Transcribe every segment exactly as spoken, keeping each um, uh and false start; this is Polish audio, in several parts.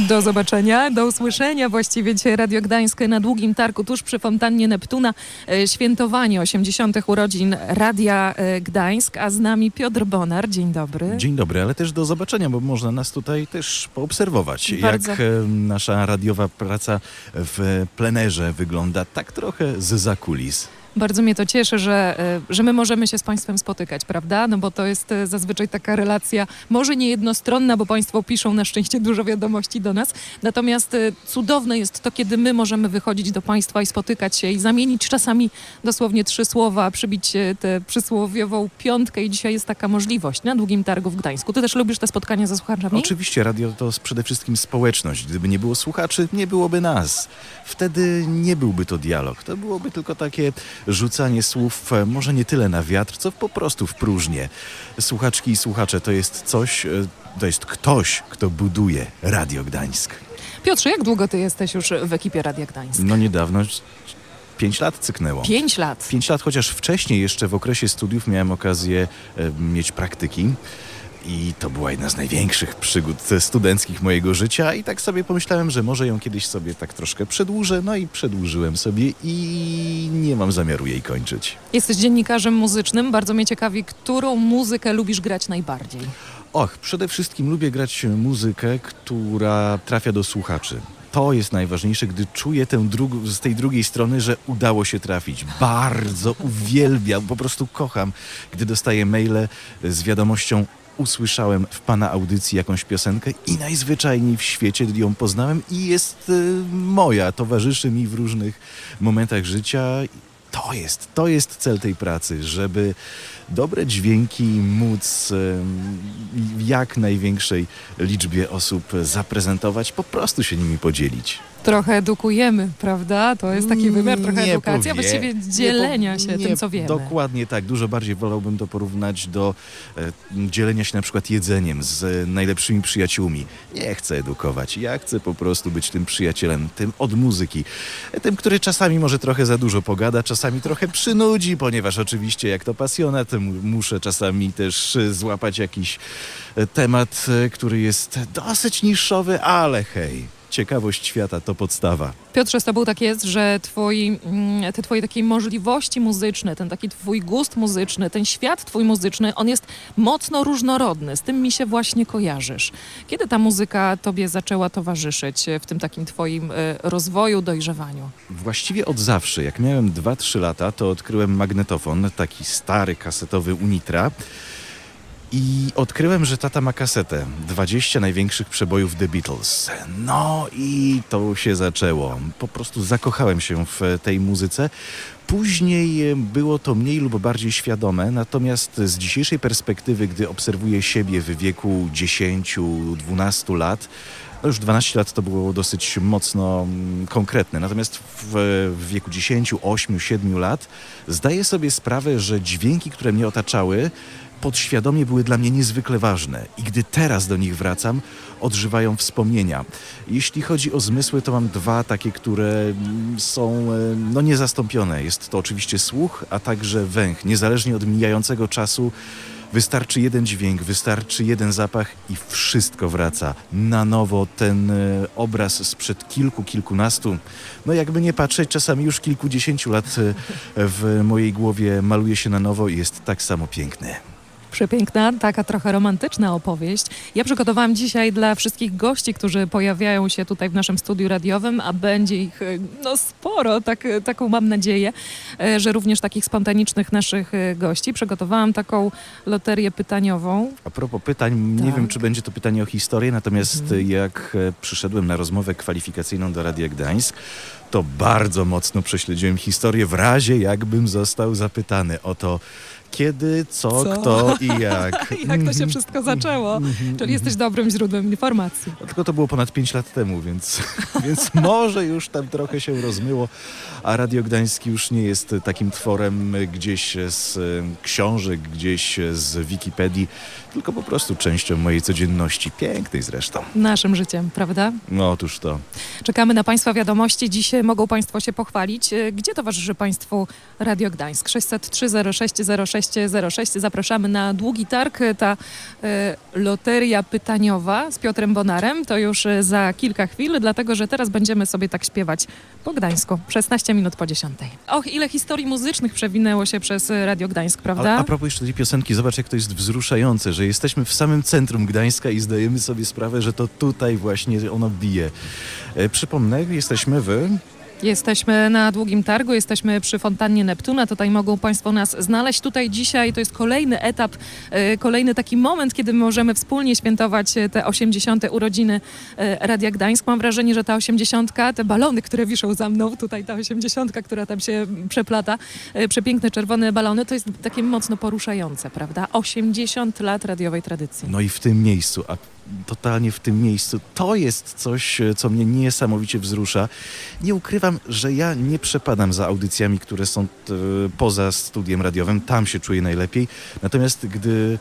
Do zobaczenia, do usłyszenia właściwie dzisiaj Radio Gdańsk na Długim Targu, tuż przy fontannie Neptuna. Świętowanie osiemdziesiątych urodzin Radia Gdańsk, a z nami Piotr Bonar. Dzień dobry. Dzień dobry, ale też do zobaczenia, bo można nas tutaj też poobserwować. Bardzo. Jak nasza radiowa praca w plenerze wygląda, tak trochę zza kulis. Bardzo mnie to cieszy, że, że my możemy się z Państwem spotykać, prawda? No bo to jest zazwyczaj taka relacja, może nie jednostronna, bo Państwo piszą na szczęście dużo wiadomości do nas. Natomiast cudowne jest to, kiedy my możemy wychodzić do Państwa i spotykać się i zamienić czasami dosłownie trzy słowa, przybić tę przysłowiową piątkę i dzisiaj jest taka możliwość na Długim Targu w Gdańsku. Ty też lubisz te spotkania ze słuchaczami? Oczywiście, radio to przede wszystkim społeczność. Gdyby nie było słuchaczy, nie byłoby nas. Wtedy nie byłby to dialog. To byłoby tylko takie rzucanie słów, może nie tyle na wiatr, co po prostu w próżnię. Słuchaczki i słuchacze to jest coś, to jest ktoś, kto buduje Radio Gdańsk. Piotrze, jak długo ty jesteś już w ekipie Radia Gdańsk? No niedawno, pięć lat cyknęło. Pięć lat? Pięć lat, chociaż wcześniej jeszcze w okresie studiów miałem okazję e, mieć praktyki. I to była jedna z największych przygód studenckich mojego życia i tak sobie pomyślałem, że może ją kiedyś sobie tak troszkę przedłużę. No i przedłużyłem sobie i nie mam zamiaru jej kończyć. Jesteś dziennikarzem muzycznym. Bardzo mnie ciekawi, którą muzykę lubisz grać najbardziej? Och, przede wszystkim lubię grać muzykę, która trafia do słuchaczy. To jest najważniejsze, gdy czuję tę drug- z tej drugiej strony, że udało się trafić. Bardzo uwielbiam, po prostu kocham, gdy dostaję maile z wiadomością: usłyszałem w pana audycji jakąś piosenkę i najzwyczajniej w świecie ją poznałem i jest y, moja, towarzyszy mi w różnych momentach życia. To jest, to jest cel tej pracy, żeby dobre dźwięki móc y, w jak największej liczbie osób zaprezentować, po prostu się nimi podzielić. Trochę edukujemy, prawda? To jest taki wymiar, trochę nie edukacja, powie, właściwie nie dzielenia po, się nie, tym, co wiemy. Dokładnie tak. Dużo bardziej wolałbym to porównać do e, dzielenia się na przykład jedzeniem z e, najlepszymi przyjaciółmi. Nie chcę edukować. Ja chcę po prostu być tym przyjacielem, tym od muzyki. E, tym, który czasami może trochę za dużo pogada, czasami trochę przynudzi, ponieważ oczywiście jak to pasjonat, m- muszę czasami też e, złapać jakiś e, temat, e, który jest dosyć niszowy, ale hej. Ciekawość świata to podstawa. Piotrze, z tobą tak jest, że twoi, te twoje takie możliwości muzyczne, ten taki twój gust muzyczny, ten świat twój muzyczny, on jest mocno różnorodny. Z tym mi się właśnie kojarzysz. Kiedy ta muzyka tobie zaczęła towarzyszyć w tym takim twoim rozwoju, dojrzewaniu? Właściwie od zawsze. Jak miałem dwa trzy lata, to odkryłem magnetofon, taki stary kasetowy Unitra. I odkryłem, że tata ma kasetę. dwadzieścia największych przebojów The Beatles. No i to się zaczęło. Po prostu zakochałem się w tej muzyce. Później było to mniej lub bardziej świadome, natomiast z dzisiejszej perspektywy, gdy obserwuję siebie w wieku dziesięciu dwunastu lat, no już dwanaście lat to było dosyć mocno konkretne. Natomiast w, w wieku dziesięciu, ośmiu, siedmiu lat zdaję sobie sprawę, że dźwięki, które mnie otaczały, podświadomie były dla mnie niezwykle ważne i gdy teraz do nich wracam, odżywają wspomnienia. Jeśli chodzi o zmysły, to mam dwa takie, które są no, niezastąpione. Jest to oczywiście słuch, a także węch. Niezależnie od mijającego czasu wystarczy jeden dźwięk, wystarczy jeden zapach i wszystko wraca na nowo. Ten e, obraz sprzed kilku, kilkunastu, no jakby nie patrzeć, czasami już kilkudziesięciu lat e, w mojej głowie maluje się na nowo i jest tak samo piękny. Przepiękna, taka trochę romantyczna opowieść. Ja przygotowałam dzisiaj dla wszystkich gości, którzy pojawiają się tutaj w naszym studiu radiowym, a będzie ich no sporo, tak, taką mam nadzieję, że również takich spontanicznych naszych gości. Przygotowałam taką loterię pytaniową. A propos pytań, tak. Nie wiem, czy będzie to pytanie o historię, natomiast mhm. jak przyszedłem na rozmowę kwalifikacyjną do Radia Gdańsk, to bardzo mocno prześledziłem historię w razie, jakbym został zapytany o to, kiedy, co, co? Kto i jak. Jak to się wszystko zaczęło. Czyli jesteś dobrym źródłem informacji. No, tylko to było ponad pięć lat temu, więc, więc może już tam trochę się rozmyło, a Radio Gdański już nie jest takim tworem gdzieś z książek, gdzieś z Wikipedii, tylko po prostu częścią mojej codzienności, pięknej zresztą. Naszym życiem, prawda? No otóż to. Czekamy na Państwa wiadomości. Dziś mogą Państwo się pochwalić. Gdzie towarzyszy Państwu Radio Gdańsk? sześć zero trzy zero sześć zero sześć sześć zero sześć. Zapraszamy na Długi Targ. Ta e, loteria pytaniowa z Piotrem Bonarem to już e, za kilka chwil, dlatego że teraz będziemy sobie tak śpiewać po Gdańsku. szesnaście minut po dziesiątej. Och, ile historii muzycznych przewinęło się przez Radio Gdańsk, prawda? A, a propos jeszcze tej piosenki, zobacz jak to jest wzruszające, że jesteśmy w samym centrum Gdańska i zdajemy sobie sprawę, że to tutaj właśnie ono bije. E, przypomnę, jesteśmy w... Jesteśmy na Długim Targu, jesteśmy przy fontannie Neptuna, tutaj mogą Państwo nas znaleźć. Tutaj dzisiaj to jest kolejny etap, e, kolejny taki moment, kiedy możemy wspólnie świętować te osiemdziesiąte urodziny e, Radia Gdańsk. Mam wrażenie, że ta osiemdziesiątka, te balony, które wiszą za mną, tutaj ta osiemdziesiątka, która tam się przeplata, e, przepiękne czerwone balony, to jest takie mocno poruszające, prawda? osiemdziesiąt lat radiowej tradycji. No i w tym miejscu, a totalnie w tym miejscu. To jest coś, co mnie niesamowicie wzrusza. Nie ukrywam, że ja nie przepadam za audycjami, które są t, poza studiem radiowym. Tam się czuję najlepiej. Natomiast gdy y,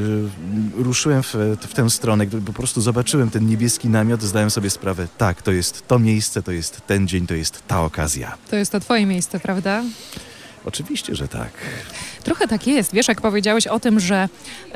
ruszyłem w, w tę stronę, gdy po prostu zobaczyłem ten niebieski namiot, zdałem sobie sprawę, tak, to jest to miejsce, to jest ten dzień, to jest ta okazja. To jest to twoje miejsce, prawda? Oczywiście, że tak. Trochę tak jest. Wiesz, jak powiedziałeś o tym, że,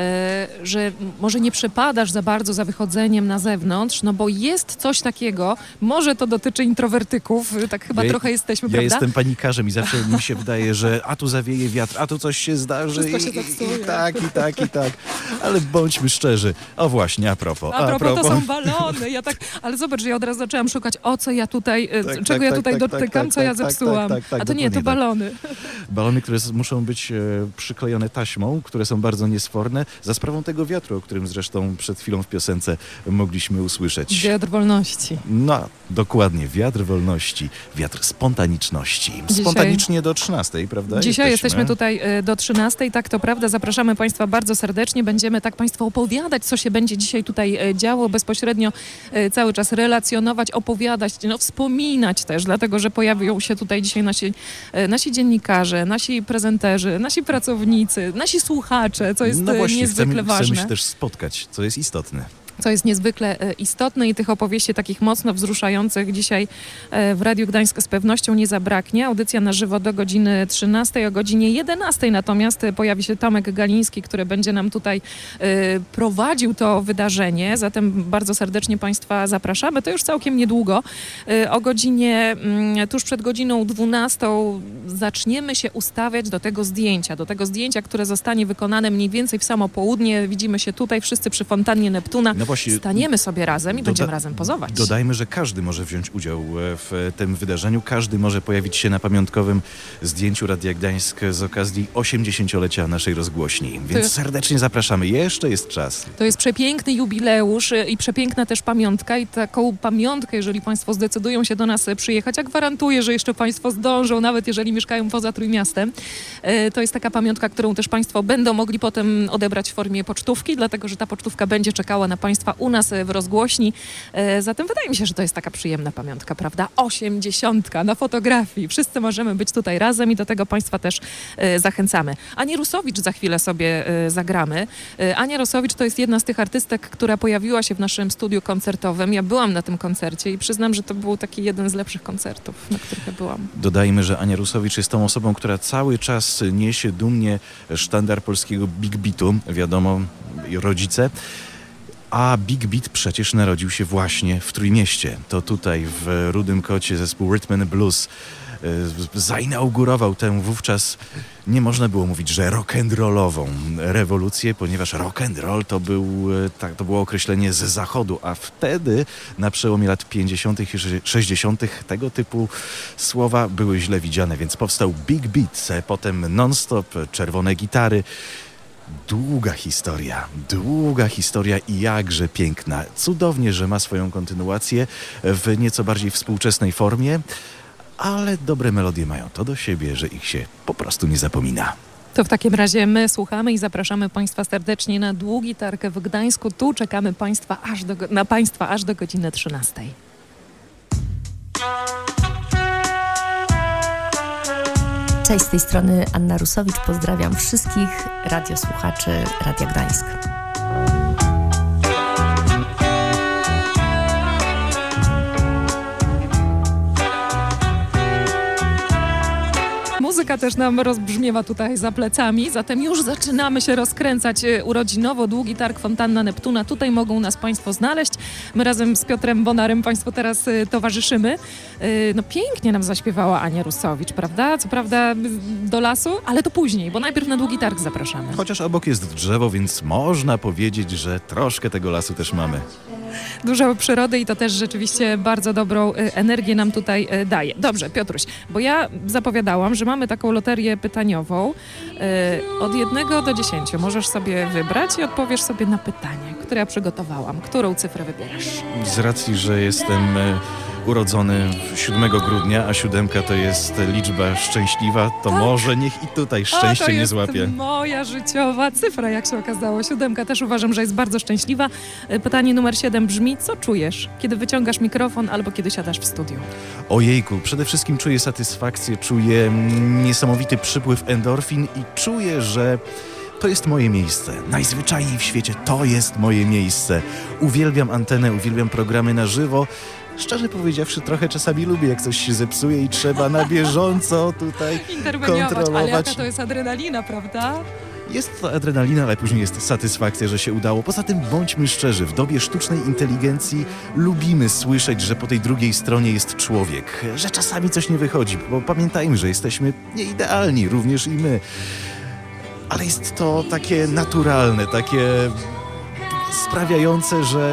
e, że może nie przepadasz za bardzo za wychodzeniem na zewnątrz, no bo jest coś takiego, może to dotyczy introwertyków, tak chyba ja, trochę jesteśmy, ja prawda? Ja jestem panikarzem i zawsze mi się wydaje, że a tu zawieje wiatr, a tu coś się zdarzy. Wszystko się i, zepsuje. I tak, i tak, i tak. Ale bądźmy szczerzy. O właśnie, a propos. A, a propos, to są balony. Ja tak, ale zobacz, że ja od razu zaczęłam szukać, o co ja tutaj, tak, czego tak, ja tak, tutaj tak, dotykam, tak, co ja tak, tak, zepsułam. tak, tak, tak, a to nie, to dokładnie balony. Tak. Balony, które muszą być e, przyklejone taśmą, które są bardzo niesforne, za sprawą tego wiatru, o którym zresztą przed chwilą w piosence mogliśmy usłyszeć. Wiatr wolności. No, dokładnie, wiatr wolności, wiatr spontaniczności. Dzisiaj, Spontanicznie do trzynastej, prawda? Dzisiaj jesteśmy, jesteśmy tutaj e, do trzynastej, tak to prawda. Zapraszamy Państwa bardzo serdecznie. Będziemy tak Państwu opowiadać, co się będzie dzisiaj tutaj e, działo, bezpośrednio e, cały czas relacjonować, opowiadać, no wspominać też, dlatego, że pojawią się tutaj dzisiaj nasi, e, nasi dziennikarze, nasi prezenterzy, nasi pracownicy, nasi słuchacze, co jest no właśnie, niezwykle chcemy, ważne. Chcemy się też spotkać, co jest istotne. Co jest niezwykle e, istotne i tych opowieści takich mocno wzruszających dzisiaj e, w Radiu Gdańsk z pewnością nie zabraknie. Audycja na żywo do godziny trzynastej, o godzinie jedenastej natomiast e, pojawi się Tomek Galiński, który będzie nam tutaj e, prowadził to wydarzenie. Zatem bardzo serdecznie Państwa zapraszamy. To już całkiem niedługo. E, o godzinie, m, tuż przed godziną dwunastą zaczniemy się ustawiać do tego zdjęcia, do tego zdjęcia, które zostanie wykonane mniej więcej w samo południe. Widzimy się tutaj wszyscy przy fontannie Neptuna. No właśnie, staniemy sobie razem i doda- będziemy razem pozować. Dodajmy, że każdy może wziąć udział w tym wydarzeniu. Każdy może pojawić się na pamiątkowym zdjęciu Radia Gdańsk z okazji osiemdziesięciolecia naszej rozgłośni. Więc jest, serdecznie zapraszamy. Jeszcze jest czas. To jest przepiękny jubileusz i przepiękna też pamiątka i taką pamiątkę, jeżeli Państwo zdecydują się do nas przyjechać, ja gwarantuję, że jeszcze Państwo zdążą, nawet jeżeli mieszkają poza Trójmiastem. To jest taka pamiątka, którą też Państwo będą mogli potem odebrać w formie pocztówki, dlatego, że ta pocztówka będzie czekała na Państwa u nas w rozgłośni. Zatem wydaje mi się, że to jest taka przyjemna pamiątka, prawda? Osiemdziesiątka na fotografii. Wszyscy możemy być tutaj razem i do tego Państwa też zachęcamy. Anię Rusowicz za chwilę sobie zagramy. Ania Rusowicz to jest jedna z tych artystek, która pojawiła się w naszym studiu koncertowym. Ja byłam na tym koncercie i przyznam, że to był taki jeden z lepszych koncertów, na których ja byłam. Dodajmy, że Ania Rusowicz jest tą osobą, która cały czas niesie dumnie sztandar polskiego Big Beatu. Wiadomo, rodzice. A Big Beat przecież narodził się właśnie w Trójmieście. To tutaj w Rudym Kocie zespół Rhythm and Blues e, zainaugurował tę wówczas, nie można było mówić, że rock'n'rollową rewolucję, ponieważ rock and roll to, był, tak, to było określenie z zachodu, a wtedy na przełomie lat pięćdziesiątych i sześćdziesiątych tego typu słowa były źle widziane, więc powstał Big Beat, potem non-stop, czerwone gitary. Długa historia, długa historia i jakże piękna. Cudownie, że ma swoją kontynuację w nieco bardziej współczesnej formie, ale dobre melodie mają to do siebie, że ich się po prostu nie zapomina. To w takim razie my słuchamy i zapraszamy Państwa serdecznie na Długi Targ w Gdańsku. Tu czekamy Państwa aż do, na Państwa aż do godziny trzynastej. Cześć, z tej strony Anna Rusowicz. Pozdrawiam wszystkich radiosłuchaczy Radia Gdańsk. Muzyka piosenka też nam rozbrzmiewa tutaj za plecami, zatem już zaczynamy się rozkręcać urodzinowo. Długi Targ Fontanna Neptuna, tutaj mogą nas Państwo znaleźć. My razem z Piotrem Bonarem Państwu teraz towarzyszymy. No pięknie nam zaśpiewała Ania Rusowicz, prawda? Co prawda do lasu, ale to później, bo najpierw na Długi Targ zapraszamy. Chociaż obok jest drzewo, więc można powiedzieć, że troszkę tego lasu też mamy. Dużo przyrody i to też rzeczywiście bardzo dobrą energię nam tutaj daje. Dobrze, Piotruś, bo ja zapowiadałam, że mamy taką loterię pytaniową. Od jednego do dziesięciu możesz sobie wybrać i odpowiesz sobie na pytanie, które ja przygotowałam. Którą cyfrę wybierasz? Z racji, że jestem urodzony siódmego grudnia, a siódemka to jest liczba szczęśliwa, to tak. Może niech i tutaj szczęście o, to nie jest złapie. Moja życiowa cyfra, jak się okazało. Siódemka też uważam, że jest bardzo szczęśliwa. Pytanie numer siedem brzmi, co czujesz, kiedy wyciągasz mikrofon albo kiedy siadasz w studiu? Ojejku, przede wszystkim czuję satysfakcję, czuję niesamowity przypływ endorfin i czuję, że to jest moje miejsce. Najzwyczajniej w świecie to jest moje miejsce. Uwielbiam antenę, uwielbiam programy na żywo. Szczerze powiedziawszy, trochę czasami lubię, jak coś się zepsuje i trzeba na bieżąco tutaj kontrolować. Ale jaka to jest adrenalina, prawda? Jest to adrenalina, ale później jest satysfakcja, że się udało. Poza tym bądźmy szczerzy, w dobie sztucznej inteligencji lubimy słyszeć, że po tej drugiej stronie jest człowiek, że czasami coś nie wychodzi, bo pamiętajmy, że jesteśmy nieidealni, również i my. Ale jest to takie naturalne, takie sprawiające, że,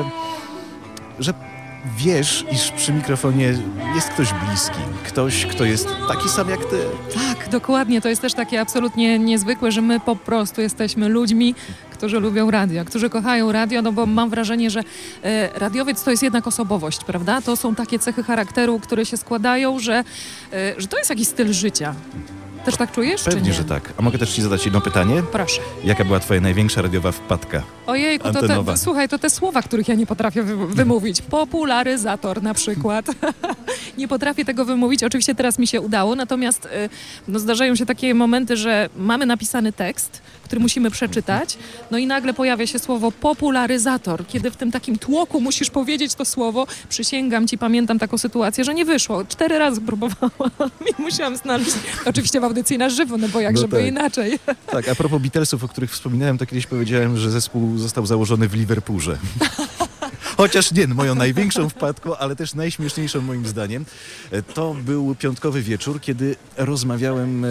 że wiesz, iż przy mikrofonie jest ktoś bliski, ktoś, kto jest taki sam jak ty. Tak, dokładnie. To jest też takie absolutnie niezwykłe, że my po prostu jesteśmy ludźmi, którzy lubią radio, którzy kochają radio, no bo mam wrażenie, że e, radiowiec to jest jednak osobowość, prawda? To są takie cechy charakteru, które się składają, że, e, że to jest jakiś styl życia. Też tak czujesz, Pewnie, czy nie? że tak. A mogę też ci zadać jedno pytanie? Proszę. Jaka była twoja największa radiowa wpadka? Ojejku, to te, słuchaj, to te słowa, których ja nie potrafię wy, wymówić. Popularyzator na przykład. Nie potrafię tego wymówić. Oczywiście teraz mi się udało, natomiast no, zdarzają się takie momenty, że mamy napisany tekst, który musimy przeczytać, no i nagle pojawia się słowo popularyzator. Kiedy w tym takim tłoku musisz powiedzieć to słowo, przysięgam ci, pamiętam taką sytuację, że nie wyszło. Cztery razy próbowałam i musiałam znaleźć, oczywiście w audycji na żywo, no bo jak no żeby tak. inaczej. Tak, a propos Beatlesów, o których wspominałem, to kiedyś powiedziałem, że zespół został założony w Liverpoolze. Chociaż nie, moją największą wpadką, ale też najśmieszniejszą moim zdaniem, to był piątkowy wieczór, kiedy rozmawiałem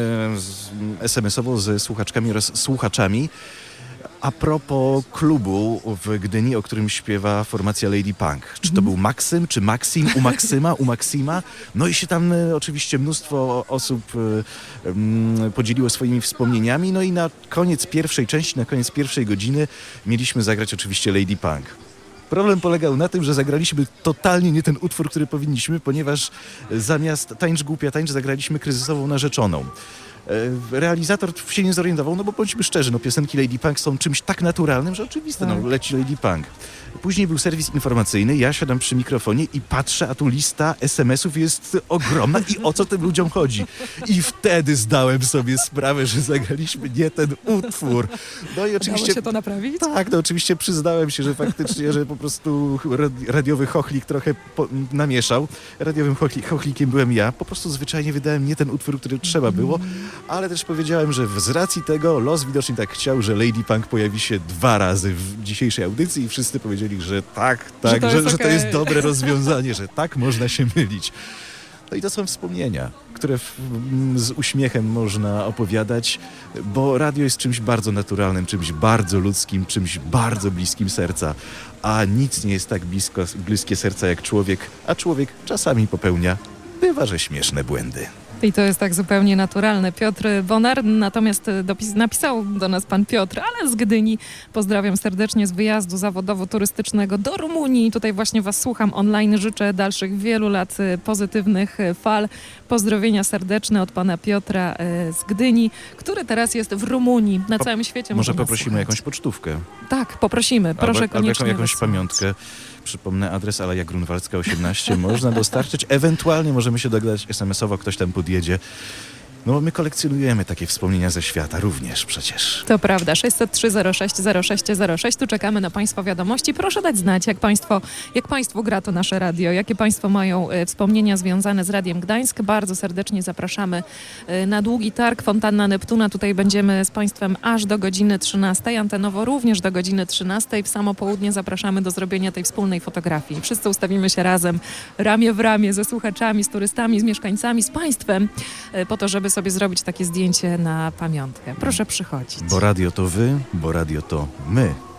es em esowo ze słuchaczkami oraz słuchaczami a propos klubu w Gdyni, o którym śpiewa formacja Lady Punk. Czy to był Maksym, czy Maksim, u Maksyma, u Maksima? No i się tam e, oczywiście mnóstwo osób e, m, podzieliło swoimi wspomnieniami. No i na koniec pierwszej części, na koniec pierwszej godziny mieliśmy zagrać oczywiście Lady Punk. Problem polegał na tym, że zagraliśmy totalnie nie ten utwór, który powinniśmy, ponieważ zamiast Tańcz głupia tańcz zagraliśmy Kryzysową narzeczoną. Realizator się nie zorientował, no bo bądźmy szczerzy, no piosenki Lady Punk są czymś tak naturalnym, że oczywiste, tak. No leci Lady Punk. Później był serwis informacyjny, ja siadam przy mikrofonie i patrzę, a tu lista es em esów jest ogromna i o co tym ludziom chodzi. I wtedy zdałem sobie sprawę, że zagraliśmy nie ten utwór. No i oczywiście... Udało się to naprawić? Tak, no oczywiście przyznałem się, że faktycznie, że po prostu radiowy chochlik trochę po, namieszał. Radiowym chochli, chochlikiem byłem ja. Po prostu zwyczajnie wydałem nie ten utwór, który trzeba było, ale też powiedziałem, że z racji tego los widocznie tak chciał, że Lady Punk pojawi się dwa razy w dzisiejszej audycji i wszyscy powiedzieli, że tak, tak, że to, że, jest, że okay. to jest dobre rozwiązanie, że tak można się mylić. No i to są wspomnienia, które w, z uśmiechem można opowiadać, bo radio jest czymś bardzo naturalnym, czymś bardzo ludzkim, czymś bardzo bliskim serca, a nic nie jest tak blisko, bliskie serca jak człowiek, a człowiek czasami popełnia, bywa, że śmieszne błędy. I to jest tak zupełnie naturalne. Piotr Bonar, natomiast dopis, napisał do nas pan Piotr, ale z Gdyni. Pozdrawiam serdecznie z wyjazdu zawodowo-turystycznego do Rumunii. Tutaj właśnie was słucham online. Życzę dalszych wielu lat pozytywnych fal. Pozdrowienia serdeczne od pana Piotra z Gdyni, który teraz jest w Rumunii. Na po, całym świecie może poprosimy jakąś pocztówkę. Tak, poprosimy. Proszę albo, koniecznie. Albo jakąś pamiątkę. Przypomnę adres Aleja Grunwaldzka osiemnaście. Można dostarczyć. Ewentualnie możemy się dogadać es em esowo, ktoś tam podjedzie. No bo my kolekcjonujemy takie wspomnienia ze świata również przecież. To prawda. sześćset trzy zero sześć zero sześć zero sześć. Tu czekamy na Państwa wiadomości. Proszę dać znać, jak Państwo, jak Państwu gra to nasze radio, jakie Państwo mają e, wspomnienia związane z Radiem Gdańsk. Bardzo serdecznie zapraszamy e, na Długi Targ, Fontanna Neptuna. Tutaj będziemy z Państwem aż do godziny trzynastej. Antenowo również do godziny trzynastej. W samo południe zapraszamy do zrobienia tej wspólnej fotografii. Wszyscy ustawimy się razem, ramię w ramię, ze słuchaczami, z turystami, z mieszkańcami, z Państwem, e, po to, żeby sobie zrobić takie zdjęcie na pamiątkę. Proszę przychodzić. Bo radio to wy, bo radio to my.